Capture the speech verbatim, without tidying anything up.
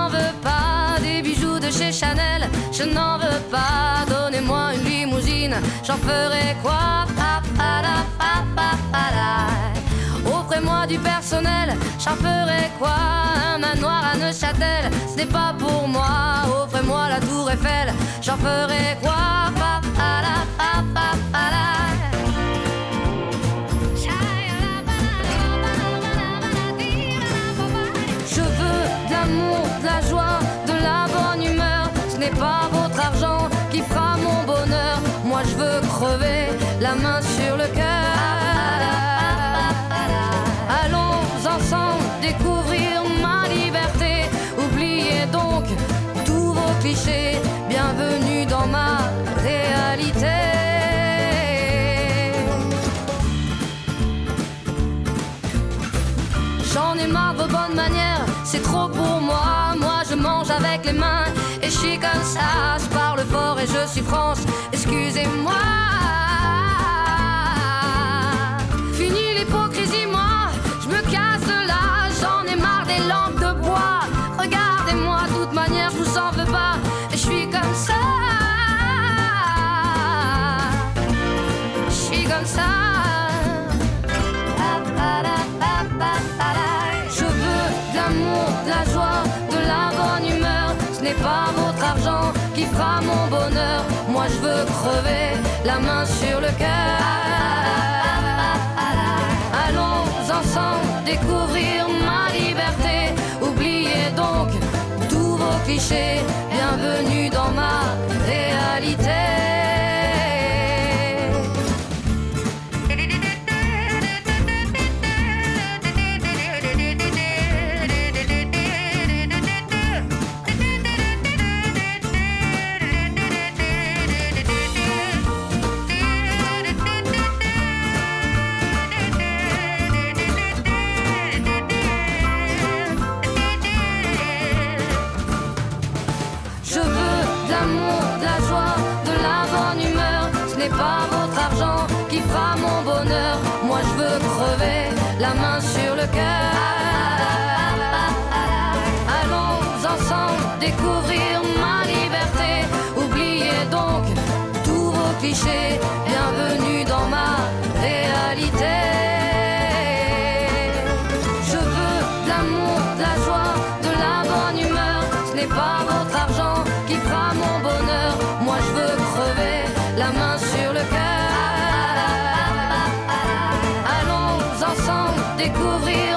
n'en veux pas des bijoux de chez Chanel, je n'en veux pas. Donnez-moi une limousine, j'en ferai quoi? Offrez-moi du personnel, j'en ferai quoi? Un manoir à Neuchâtel, ce n'est pas pour moi. Offrez-moi la tour Eiffel, j'en ferai quoi? Je veux de l'amour, de la joie, de la bonne humeur. Ce n'est pas votre argent qui fera mon bonheur. Moi je veux crever, la main sur le cœur. Allons ensemble découvrir ma liberté. Oubliez donc tous vos clichés. Bienvenue dans ma réalité. J'en ai marre de vos bonnes manières, c'est trop pour moi. Moi je mange avec les mains et je suis comme ça. Je parle fort et je suis franche, excusez-moi. Fini l'hypocrisie, moi je me casse de là. J'en ai marre des langues de bois. Regardez-moi, de toute manière je vous en veux pas. Et je suis comme ça. Je suis comme ça. Je veux de l'amour, de la joie, de la bonne humeur. Ce n'est pas votre argent qui fera mon bonheur. Moi je veux crever, la main sur le cœur. Allons ensemble découvrir ma liberté. Oubliez donc tous vos clichés. Bienvenue dans ma réalité. Ce n'est pas votre argent qui fera mon bonheur. Moi je veux crever, la main sur le cœur. Allons ensemble découvrir ma liberté. Oubliez donc tous vos clichés. Bienvenue dans ma réalité. Je veux de l'amour, de la joie, de la bonne humeur. Ce n'est pas votre argent qui fera mon bonheur. Moi je veux crever, la main sur le cœur. Allons ensemble découvrir